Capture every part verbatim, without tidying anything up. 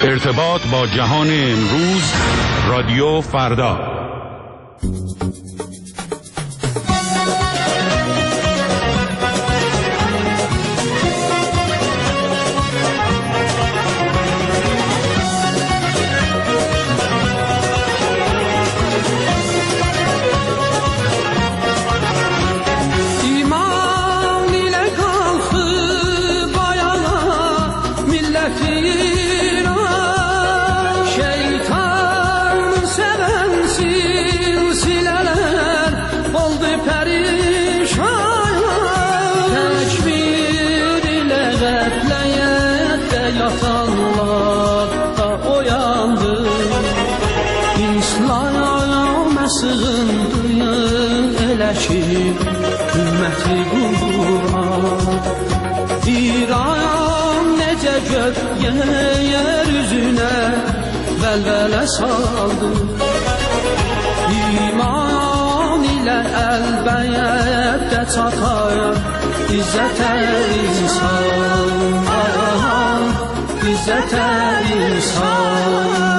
ارتباط با جهان امروز، رادیو فردا. Ümməti Qur'an İran necə gök yer üzünə vəlvələ saldı. İman ilə əlbəttə çatar İzzətə insan, İzzətə insan.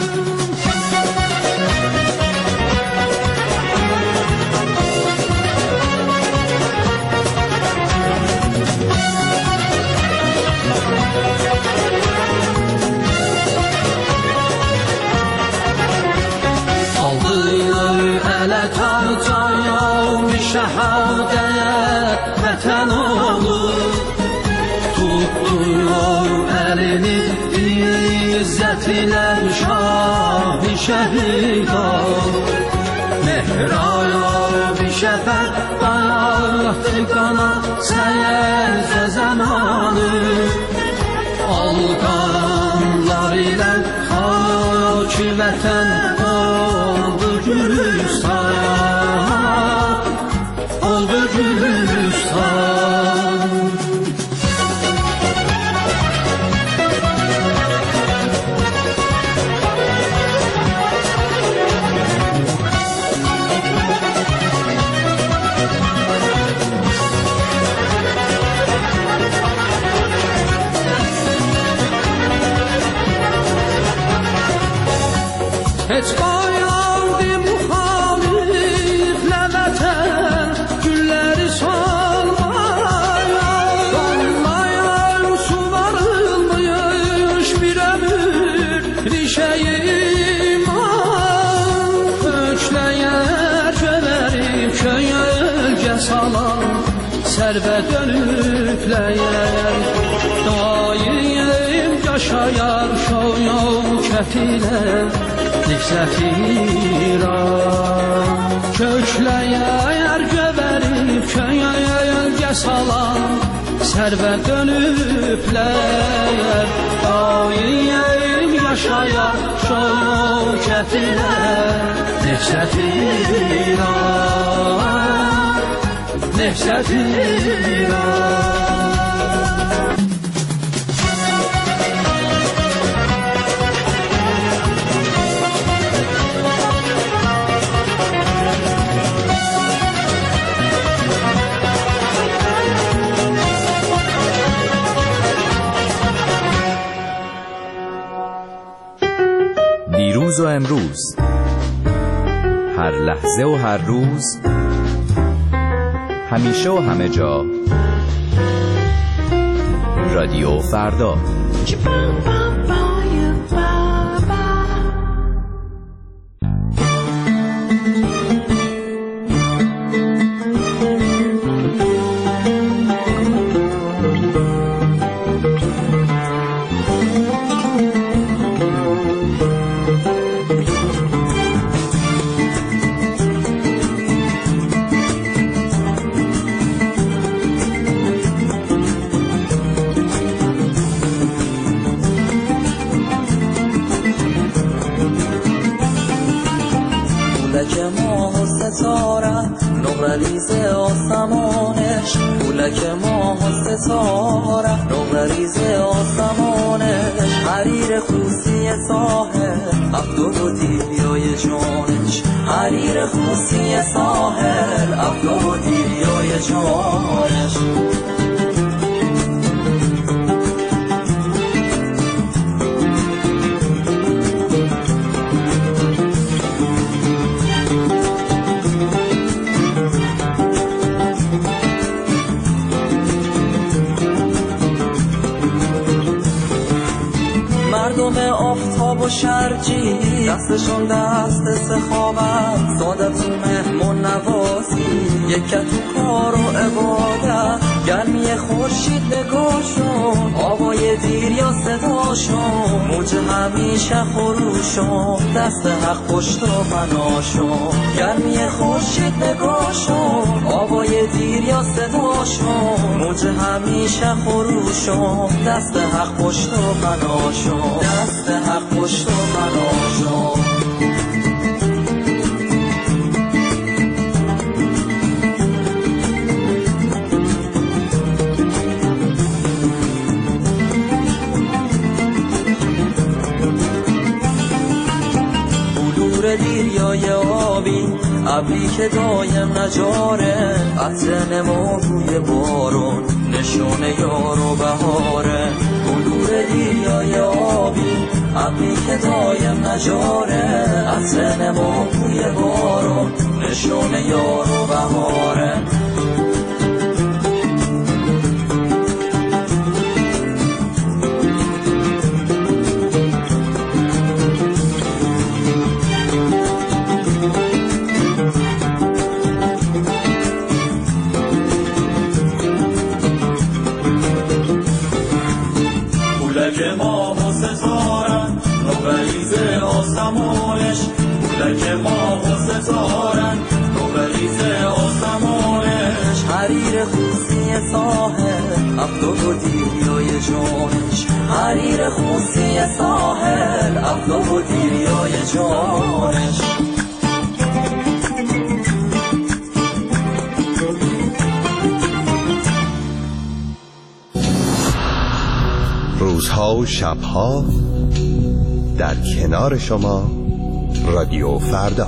Şəhadət vətən olur, tutduyor əlini izzət ilə şah-ı şəhidar. Mehraya bir şəfər dayatdı qana səyəcə zamanı. Alqanlar ilə xaki vətən oldu Gülüstan, oldu Gülüstan. Heç qoyandı müxaliflə vətən gülləri solmaya, donmayan su varılmış bir ömür rişəyi iman. Kökləyər göverib köyölgə salan sərvə dönükləyər. Daim yaşayar şövkət ilə Niksət İran. Kökləyər göverib köyölgə salan sərvə dönüblər. Daim yaşayar şövkət ilə Niksət İran, Niksət İran. دیروز و امروز، هر لحظه و هر روز، همیشه و همه جا، رادیو فردا. نقره‌ریز آسمانش پولک ماه و ستاره، نقره‌ریز آسمانش حریر خوسی ساحل، افدود و دیویای جانش حریر خوسی ساحل، افدود و دیویای جانش. مردم آفتاب و شرجی دستشون دست سخاوت، سعادت و مهمون نوازی، یکت و کار و عبادت، گرمی خورشید نگاهشون، آوای دیر یا صداشون، موج همیشه خروشون، دست حق پشت و پناشون، گرمی خورشید نگاهشون، آوای دیر یا صداشون، موج همیشه خروشون، دست حق پشت و پناشون، دست حق پشت و پناشون. دیریای آبی ابری که دایم نجاره، عطر نما بوی بارون، نشونه یار و بهاره. بلور دیریای آبی ابری که دایم نجاره، عطر نما بوی بارون، نشونه یار و بهاره. پولک ماه و ستارن نوبریز آسمانش، پولک ماه و ستارن نوبریز آسمانش، حریر خوسی ساحل افتاد و دیریای جانش، حریر خوسی ساحل افتاد و دیریای جانش. روزها و شبها در کنار شما رادیو فردا.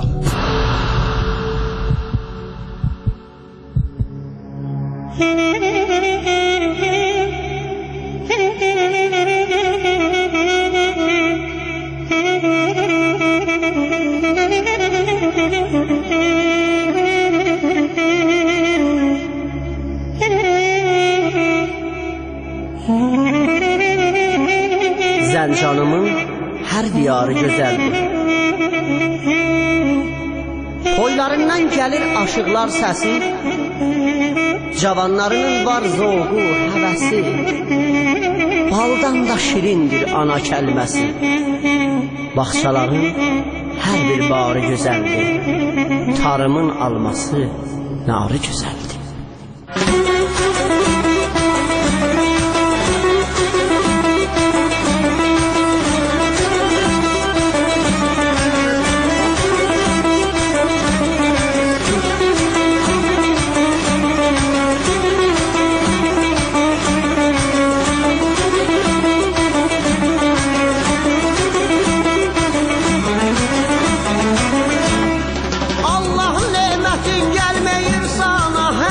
Zəncanımın hər diyarı gözəldir. Toylarından gəlir aşıqlar səsi, cavanlarının var zoğu, həvəsi, baldan da şirindir ana kəlməsi. Bağçaların hər bir barı gözəldir, tarımın alması narı gözəldir. Allah'ın nemetin gelmeyir sana.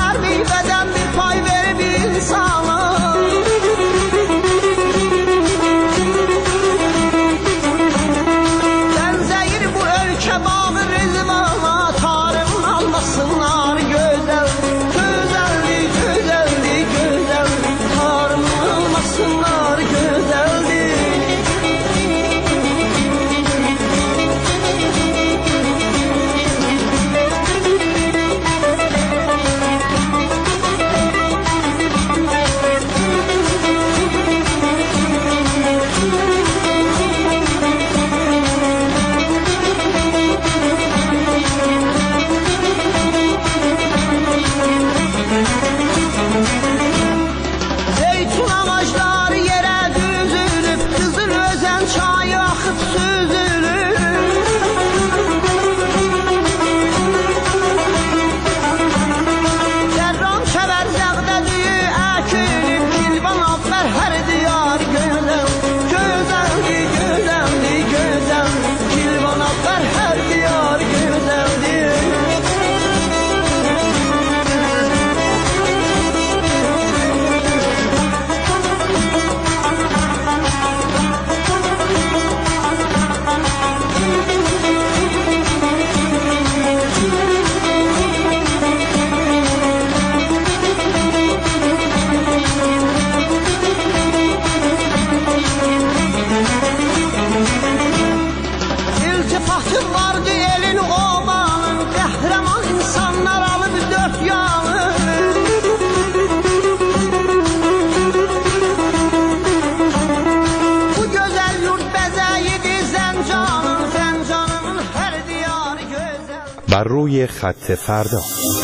بر روی خط فردا.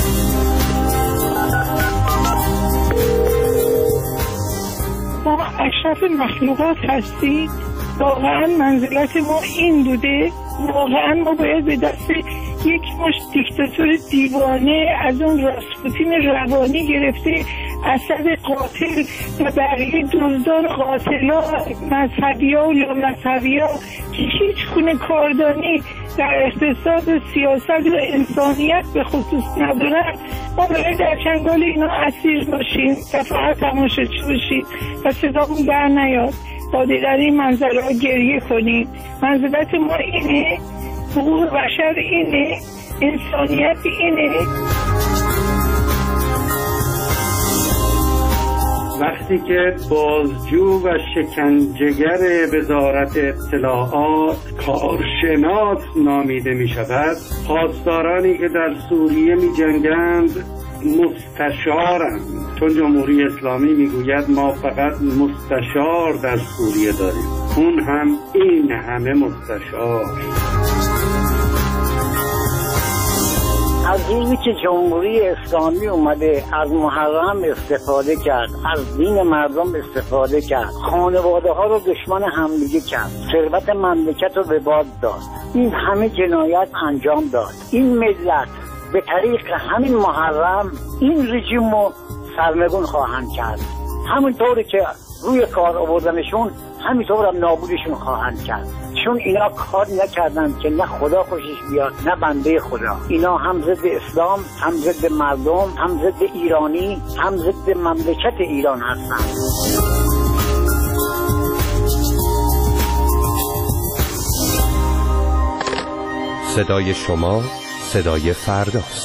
ما اشرف مخلوقات هستیم. واقعا منزلت ما این بوده. واقعا ما باید به دست یک مش دیکتاتور دیوانه از اون راسپوتین روانی گرفته اسد قاتل و بقیه دزدان قاتلا مذهبی ها و لامذهبی ها که هیچ گونه کاردانی در اقتصاد و سیاست و انسانیت به خصوص ندارن، ما باید در چنگال اینا اسیر باشیم و فقط تماشاچی باشیم و صدامون بر نیاد. باید در این منظره ها گریه کنیم. منزلت ما اینه، حقوق بشر اینه، انسانیت اینه. وقتی که بازجو و شکنجهگر وزارت اطلاعات کارشناس نامیده می شود، پاسدارانی که در سوریه می جنگند مستشارند، چون جمهوری اسلامی می گوید ما فقط مستشار در سوریه داریم، اون هم این همه مستشار. از روزی که جمهوری اسلامی اومده از محرم استفاده کرد، از دین مردم استفاده کرد، خانواده ها رو دشمن همدیگه کرد، ثروت مملکت رو به باد داد، این همه جنایت انجام داد. این ملت به طریق همین محرم این رژیم رو سرنگون خواهند کرد. همونطوری که روی کار آوردنشون همینطور هم نابودشون خواهند کرد، چون اینا کار نکردن که نه خدا خوشش بیاد نه بنده خدا. اینا هم ضد اسلام، هم ضد مردم، هم ضد ایرانی، هم ضد مملکت ایران هستن. صدای شما صدای فرداست.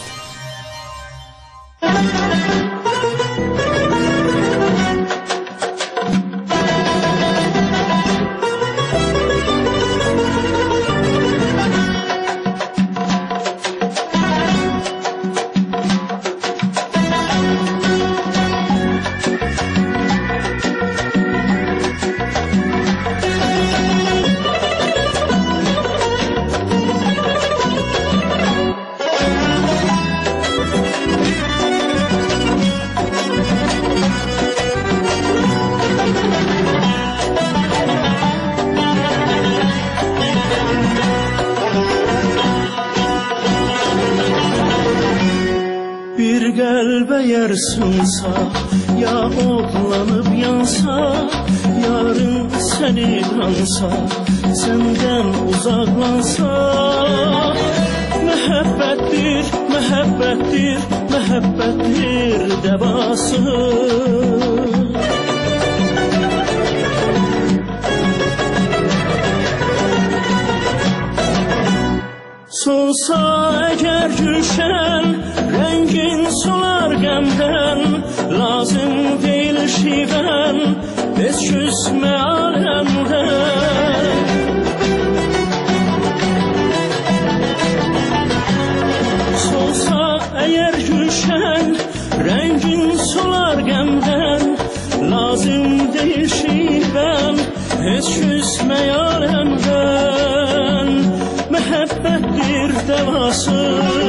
Sunsa ya otlanıp yansa, yarın seni ansa, senden uzaklansa, mehabbettir, mehabbettir, mehabbettir devası. Solsa eğer gülşen, rengin solar gemden, lazım değil şiven, biz küsme alemden. Solsa eğer gülşen, rengin solar gemden, lazım değil şiven, biz küsme alemden. Mehabbettir devası,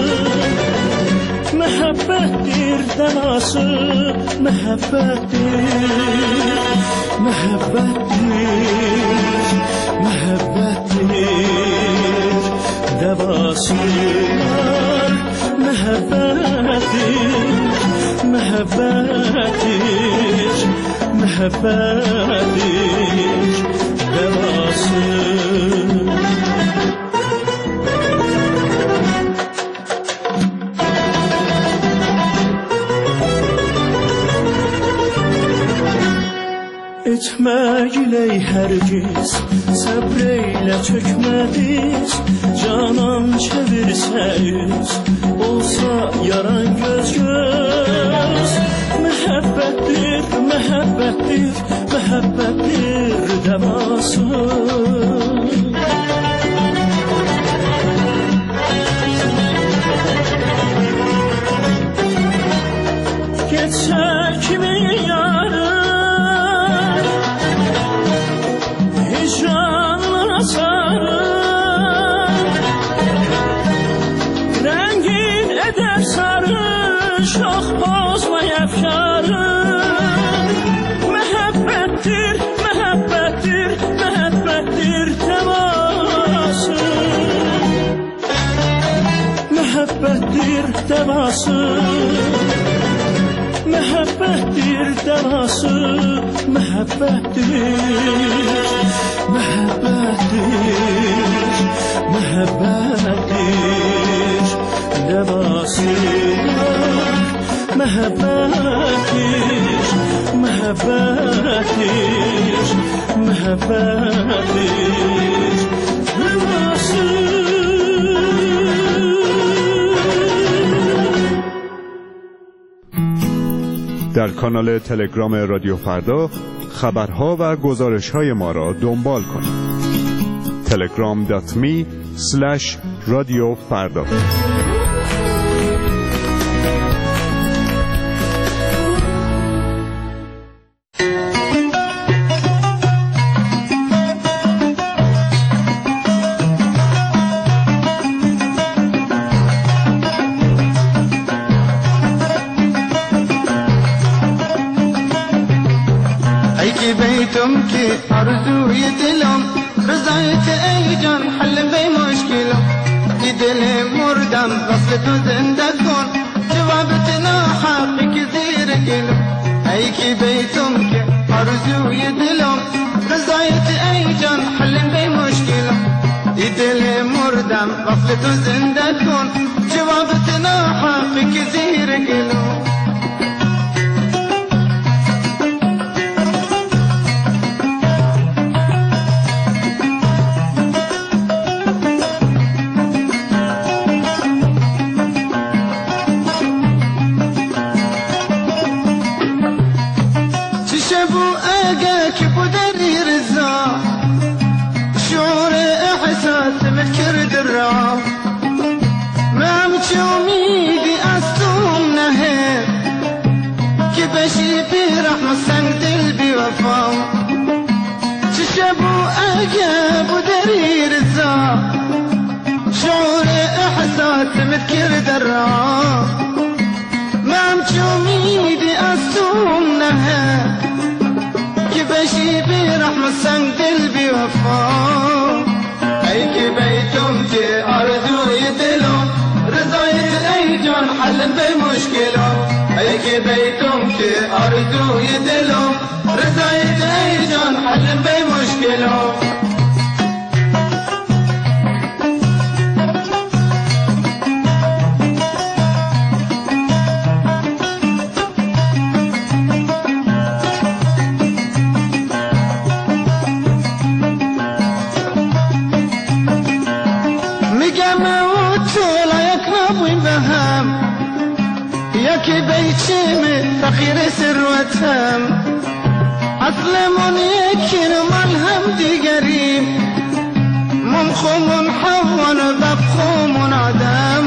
mehabbettir devası, mehabbettir, mehabbettir, mehabbettir devası. Mehabbettir, mehabbettir, mehabbettir devası. Etme giley hergiz, sabreyle çökmediz, canan çevirse yüz, olsa yaran göz göz. Mehabbettir, mehabbettir, mehabbettir devası. Geçse kimin yarı, hicranla sarı, renk devası, mehabbettir devası, mehabbettir, mehabbettir, mehabbettir devası, mehabbettir, mehabbettir, mehabbettir devası. در کانال تلگرام رادیو فردا خبرها و گزارش‌های ما را دنبال کنید. تلگرام دات می اسلش رادیو فردا. آرزوی دلم رضایت ای جان حل به مشکلم ای دل مردم وصل تو زنده کن جوابت ناحقی که زیر گلم ای کی بیتم که آرزوی دلم رضایت ای جان حل به مشکلم ای دل مردم وصل تو زنده کن جوابت ناحقی که زیر گلم مذكر درا ما مشوميدي أستومنها كبشي برحمة سنگ دل بوفا أي كبيتم كي أرزو يدلم رضايت أي جان حل بمشكلة أي كبيتم كي أرزو يدلم رضايت أي جان حل بمشكلة فقير ثروتهم أظلمون يكين ملهم ديقريم ممخوم حون ببخوم عدم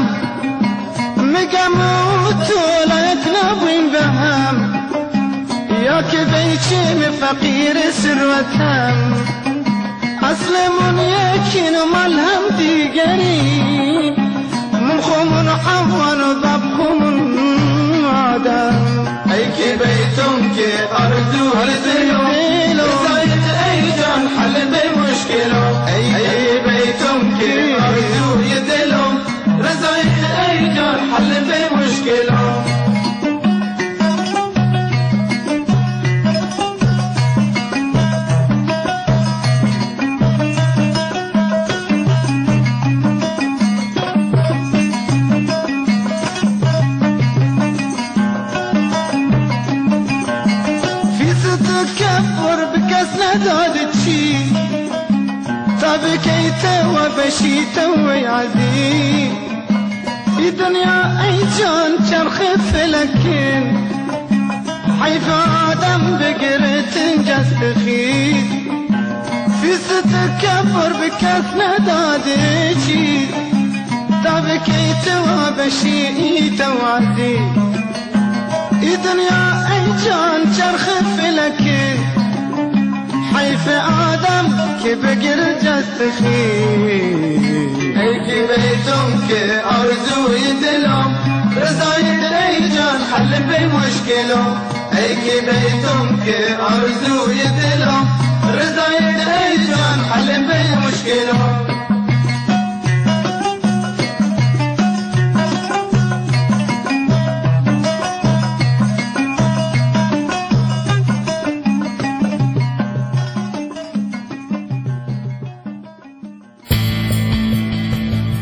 مقاموت لا يكنبين بهم ياك بيتشيم فقير ثروتهم أظلمون يكين ملهم ديقريم ممخوم حون ببخوم عدم أي كي بيتم كي أرزو هالزيو رضايت أي جان حل بمشكلة أي بيتم كي أرزو يدلو رضايت أي جان حل بمشكلة بشيته ويعزيم في دنيا أي جان شرخ فلكين حيث آدم بقرة جستخيد في ستكبر بكثنة دادشي تبكيته وبشيته وعزيم في دنيا أي جان شرخ فلكين حيث آدم كبقر جستخيد أي كبيتم كأرزو يدلم رضايت أي جان حل بمشكله أي كبيتم كأرزو يدلم رضايت أي جان حل بمشكله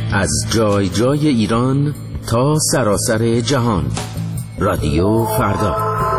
از جای جای ایران تا سراسر جهان. رادیو فردا.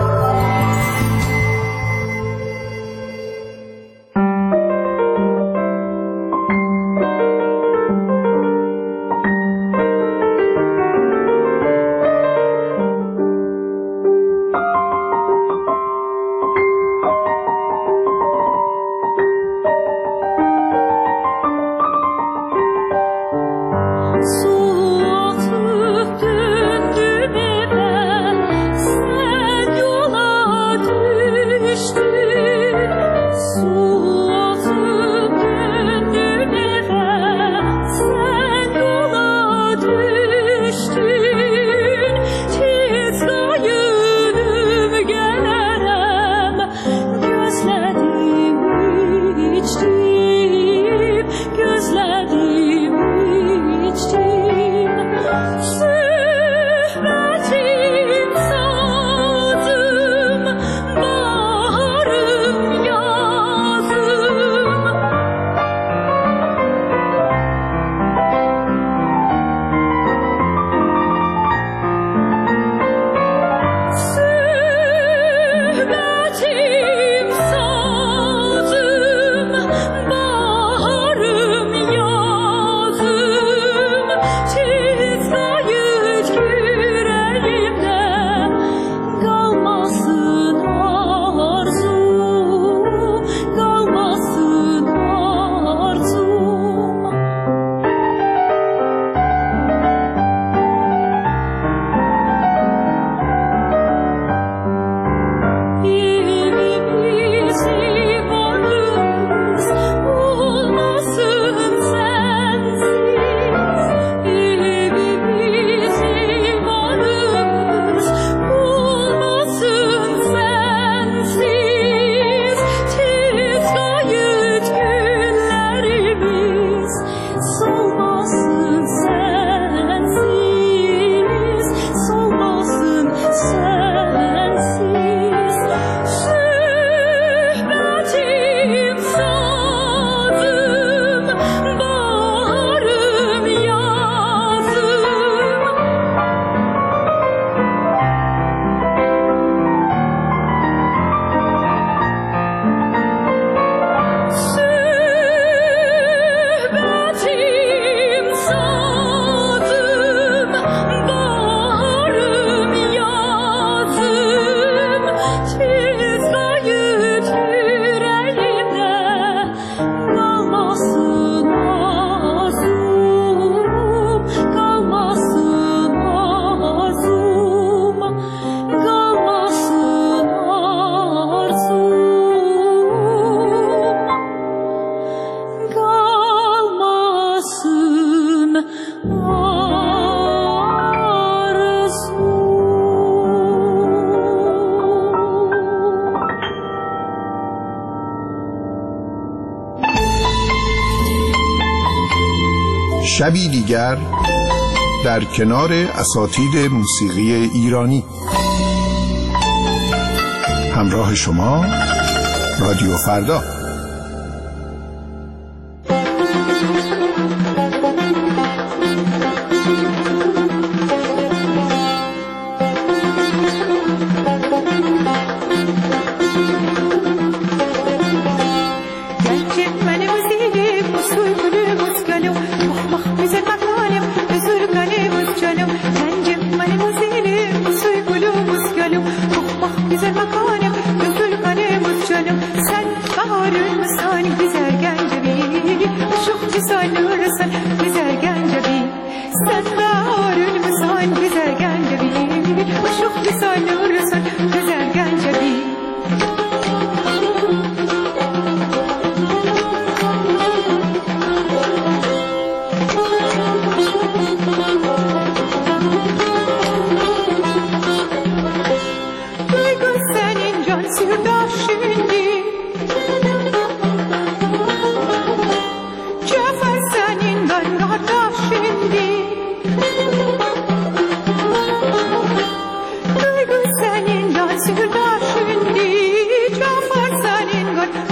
شبی دیگر در کنار اساتید موسیقی ایرانی. همراه شما رادیو فردا.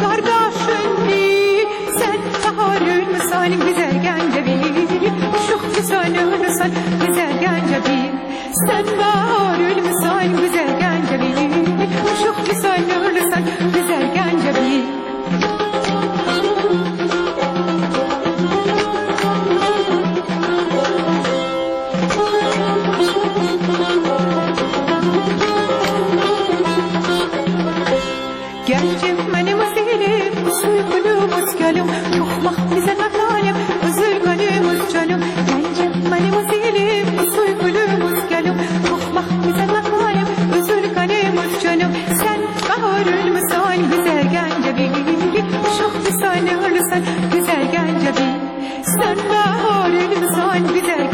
Sen baharın mı salim güzel gence bir, çok misan güzel Gencevi. Sen baharül misan güzel Gencevi. Uşuk misan nurlusan güzel Gencevi. Gencim benim azilim, usul kulüm uskalım, ruhmak bize makalim, özür kalım uscanım. Gencim benim azilim, usul kulüm uskalım, ruhmak bize makalim, özür kalım uscanım. Sen baharül misan güzel Gencevi, uşuk misan nurlusan güzel Gencevi. Sen baharül misan güzel